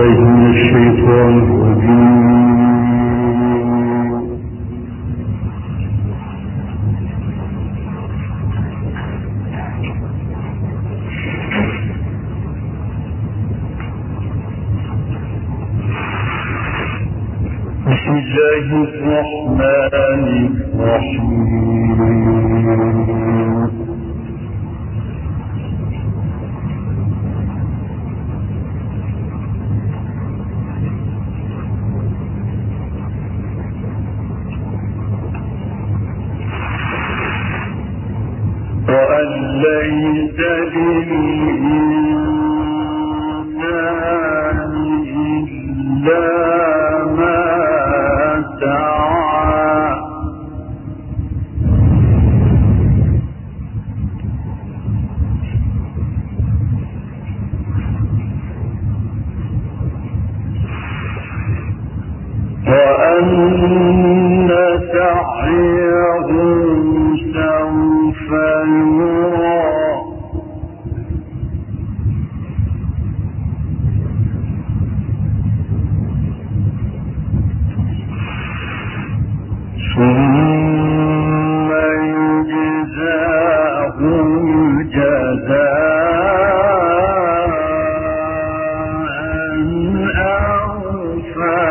بالله من الشيطان الرجيم. بسم الله الرحمن الرحيم. وأن ليس للإنسان إلا ما سعى وأن سعيه سوف يرى ثم يجزاه الجزاء الأوفى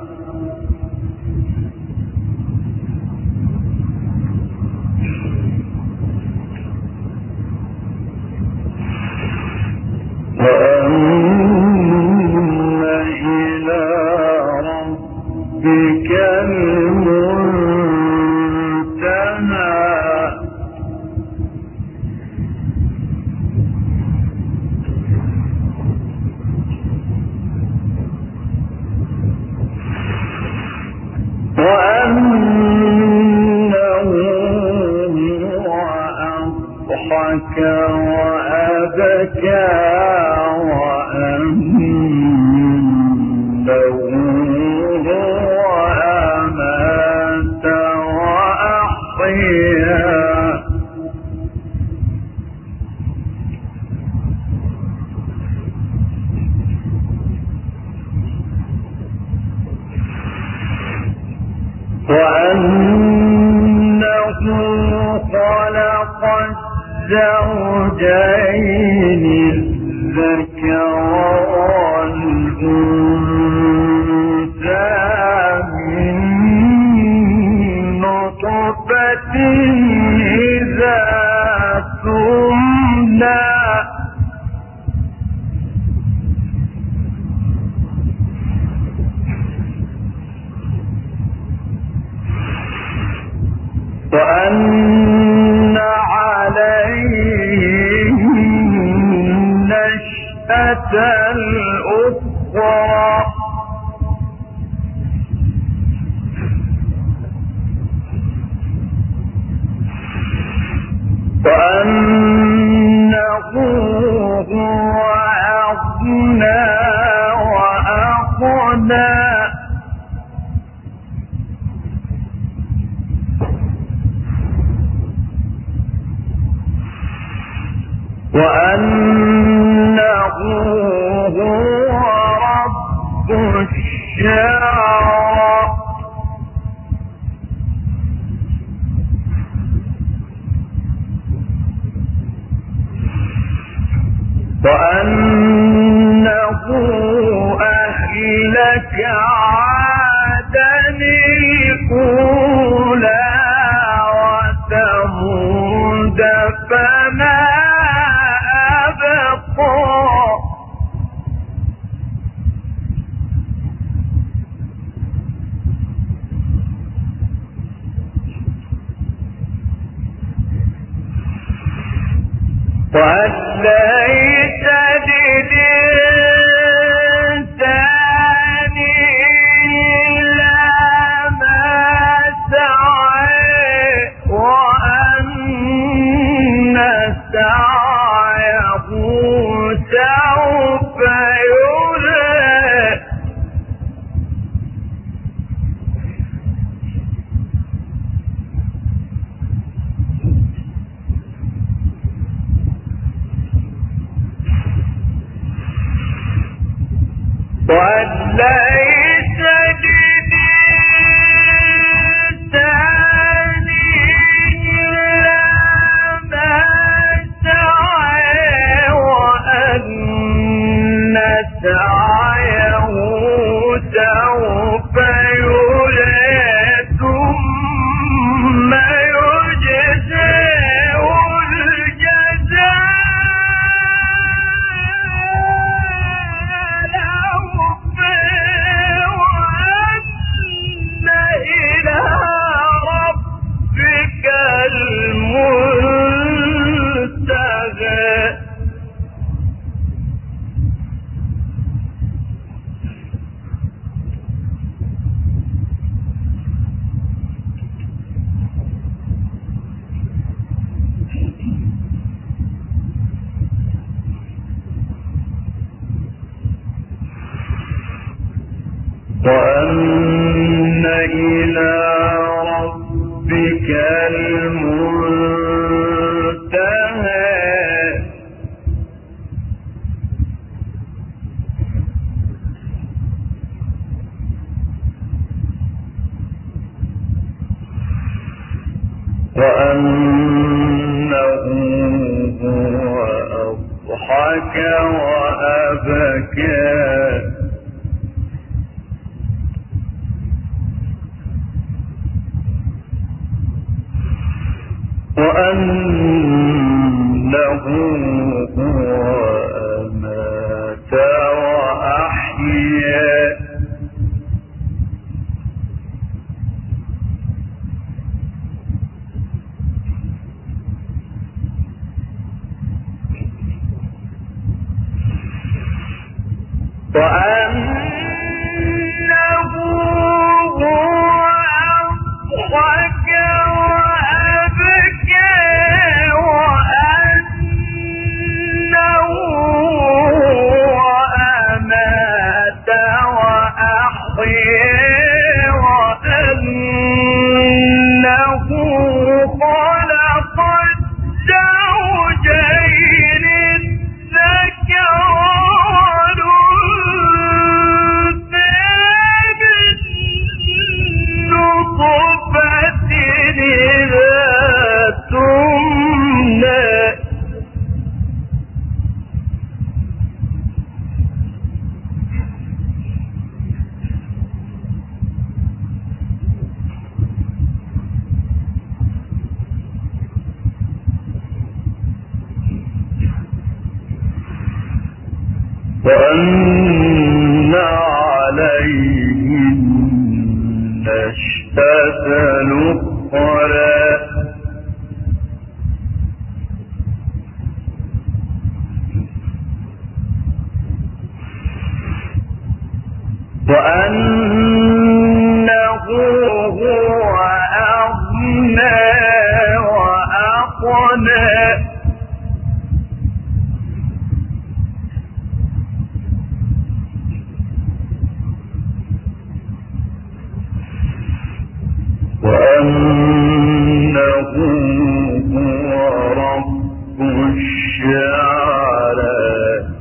وأن إلى ربك المنتهى وأنه هو أضحك وأبكى وأنه هو أمات وأحيا وأنه خلق الزوجين الذكر والأنثى من نطفة إذا تمنى وأن عليه النشأة الأخرى وأنه هو أغنى وأقنى وأنه هو رب الشعرى وأنه أهلك عادا الأولى وثمود فما وأن ليس للإنسان إلا ما سعى وأن سعيه سوف يرى وليس للإنسان إلا ما سعى وأن سعيه سوف يرى ثم يجزاه الجزاء الأوفى وأن إلى ربك المنتهى. وأن إلى ربك المنتهى. وأنه هو أضحك وأبكى. وأنه هو أمات وأحيا. وأنه هو أضحك وأبكى. وأنه هو أمات وأحيا. وأنه خلق الزوجين الذكر وأن عليه النشأة الأخرى. وأنه هو أغنى وأقنى. وأنه هو رب الشعرى.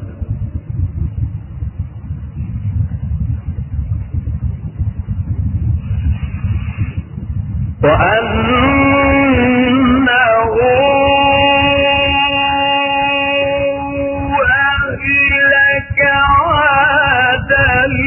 وأنه أهلك عادا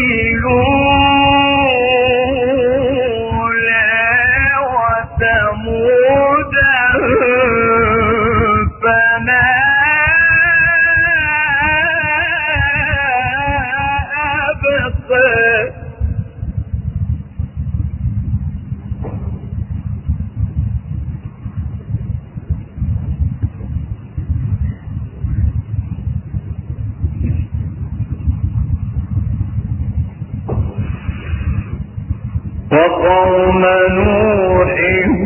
وقوم نوح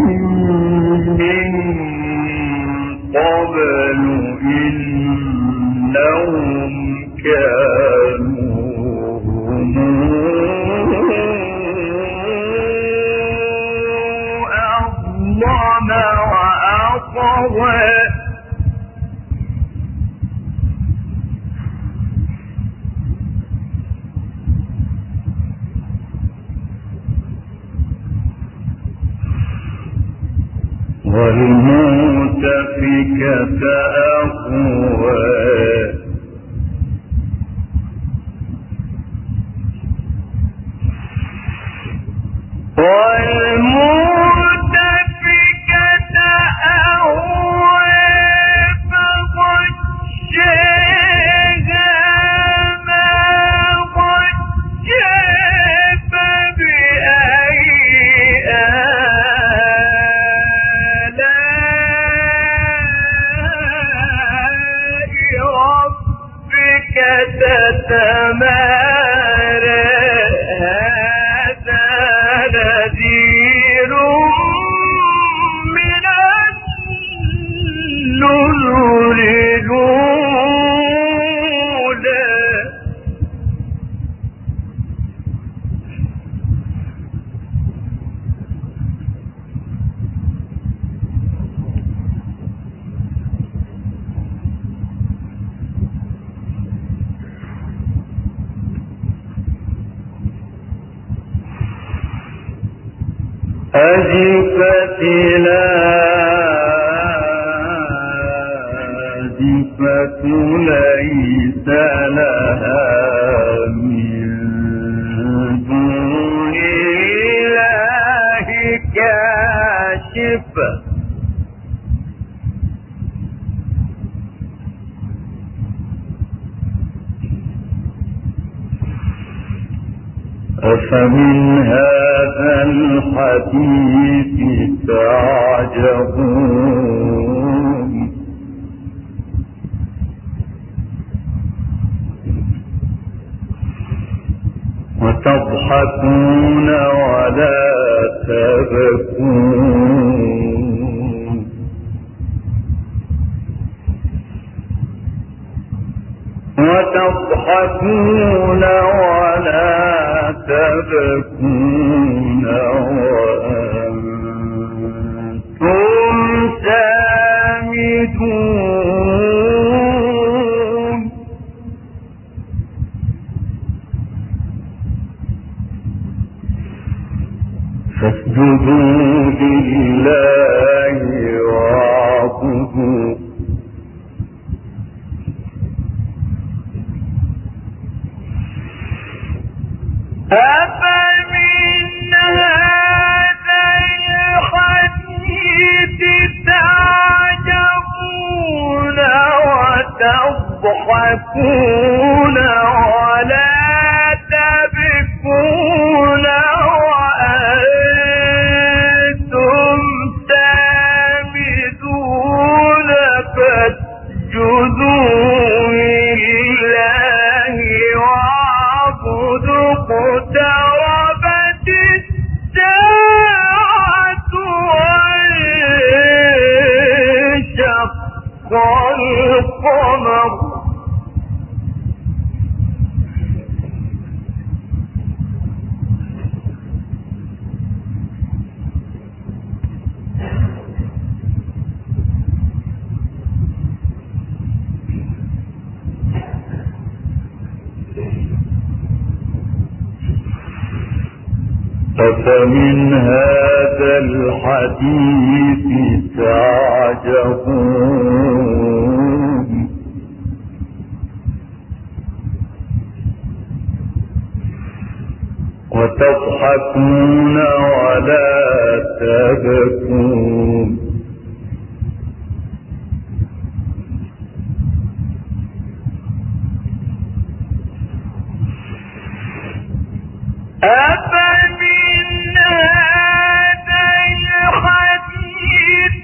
من قبل إنهم كانوا هم أظلم وأطغى. والمؤتفكة أهوى والمؤتفكة أهوى فغشاها ما غشا فبأي آلاء ربك تتمارى نذير من النذر الأولى أزفت الآزفة ليس لها من دون الله كاشفة أفمن هذا الحديث تعجبون وتضحكون ولا تبكون وتضحكون ولا تبكون وأنتم سامدون فاسجدوا لله واعبدوا أفمن هذا الحديث تعجبون وتضحكون ولا تبكون وأنتم سامدون فاسجدوا لله واعبدوا اقتربت الساعة وانشق القمر أفمن هذا الحديث تعجبون وتضحكون ولا تبكون أفمن هذا الحديث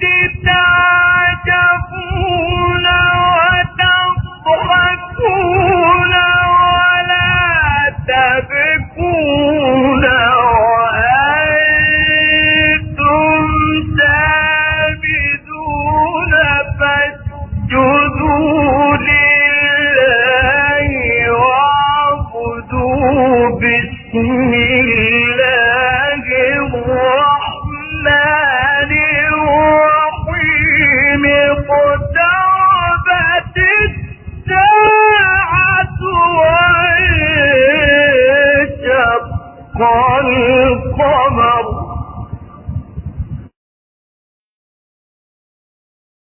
تعجبون وتضحكون ولا تبكون وأنتم سامدون فاسجدوا لله واعبدوا بسم الله الرحمن الرحيم اقتربت الساعة وانشق القمر